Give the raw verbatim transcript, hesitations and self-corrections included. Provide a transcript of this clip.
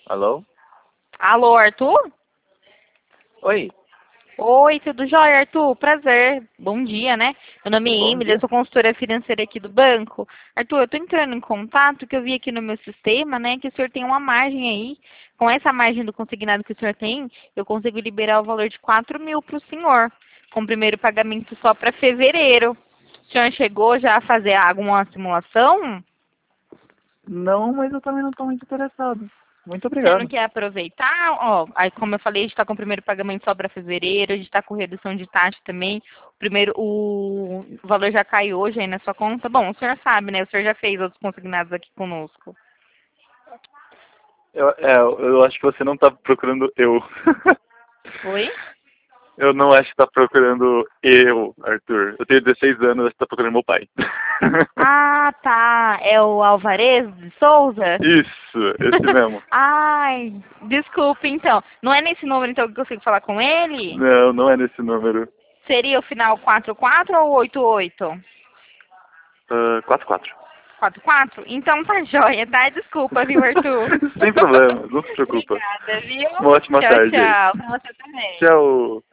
Alô? Alô, Arthur? Oi. Oi, tudo jóia, Arthur? Prazer. Bom dia, né? Meu nome é Bom Emily, eu dia. sou consultora financeira aqui do banco. Arthur, eu tô entrando em contato, que eu vi aqui no meu sistema, né, que o senhor tem uma margem aí. Com essa margem do consignado que o senhor tem, eu consigo liberar o valor de quatro mil para o senhor, com o primeiro pagamento só para fevereiro. O senhor chegou já a fazer alguma simulação? Não, mas eu também não estou muito interessado. Muito O senhor não obrigado. quer aproveitar? Ó, aí como eu falei, a gente está com o primeiro pagamento só para fevereiro, a gente está com redução de taxa também. O primeiro, o valor já caiu hoje aí na sua conta. Bom, o senhor sabe, né? O senhor já fez outros consignados aqui conosco. Eu, é, eu acho que você não está procurando eu. Oi? Eu não acho que está procurando eu, Arthur. Eu tenho dezesseis anos, acho que está procurando meu pai. Ah, tá. É o Alvarez de Souza? Isso, esse mesmo. Ai, desculpe então. Não é nesse número então que eu consigo falar com ele? Não, não é nesse número. Seria o final quatro quatro ou oito oito? Uh, quatro quatro. quatro quatro? Então tá joia, tá? Desculpa, viu, Arthur? Sem problema, não se preocupa. Obrigada, viu? Uma ótima Tchau, tarde aí. tchau. Pra você também. Tchau.